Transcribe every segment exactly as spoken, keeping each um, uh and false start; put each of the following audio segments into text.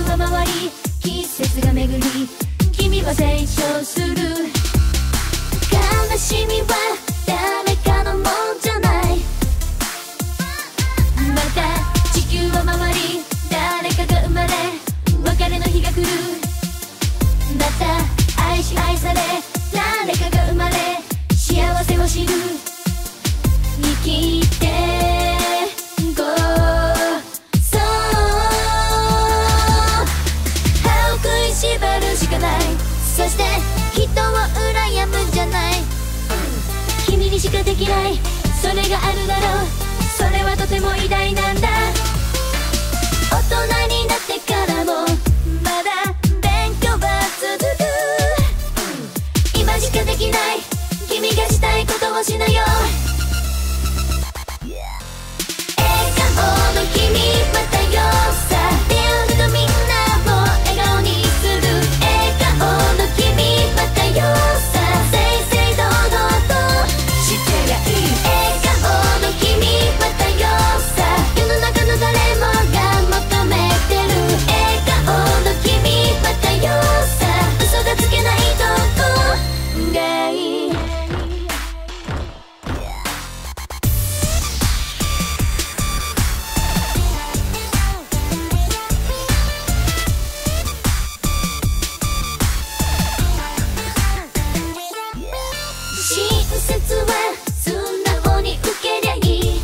は回り季節が巡り君は成長する。悲しみは誰かのもんじゃない。また地球は回り誰かが生まれ別れの日が来る。また愛し愛され誰かが生まれ幸せを知る。生きてこうそう歯を食いしばるしかない。そして人を羨むんじゃない。君にしかできないそれがあるだろう。それはとても偉大なんだ。大人になってからもまだ勉強は続く。今しかできない君がしたいことをしなよ。笑顔の君またよさ出会う人みんなを笑顔にする。笑顔の君またよさ正々堂々としてりゃいい。笑顔の君またよさ世の中の誰もが求めてる。笑顔の君またよさ嘘がつけないとこがいい。親切は素直に受けりゃいい。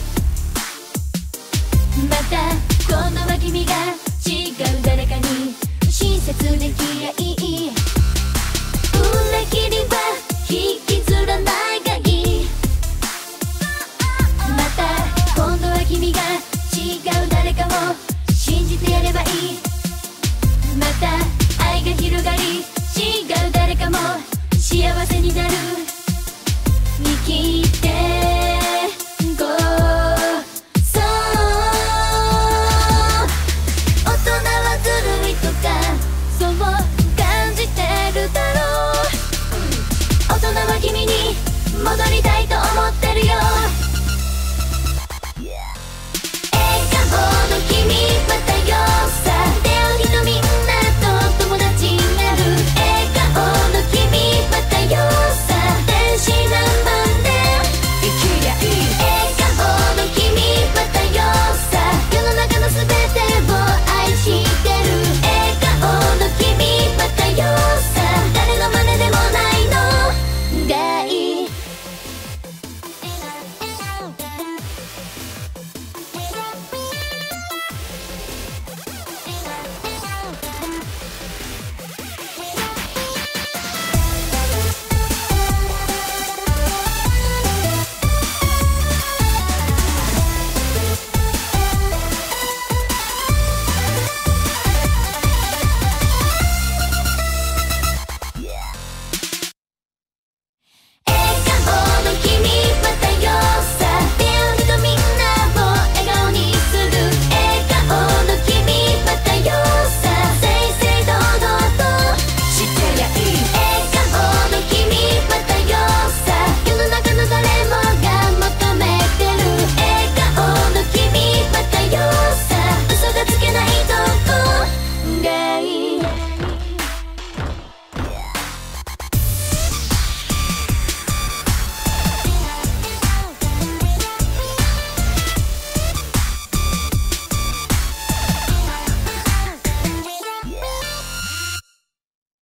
また今度は君が違う誰かに親切できりゃいい。裏切りは引きずらないがいい。また今度は君が違う誰かを信じてやればいい。また愛が広がり違う誰かも幸せになる。生きてこうそう大人はずるいとかそう感じてるだろう。大人は君に戻りたいと思ってるよ。笑顔の君またよさ出会う人みんなと友達になる。笑顔の君またよさ天使なんだ生きりゃいい。笑顔の君またよさ世の中の全てを愛してる。笑顔の君またよさ誰の真似でもないのがいい。笑顔の君またよさ正々堂々としてりゃいい。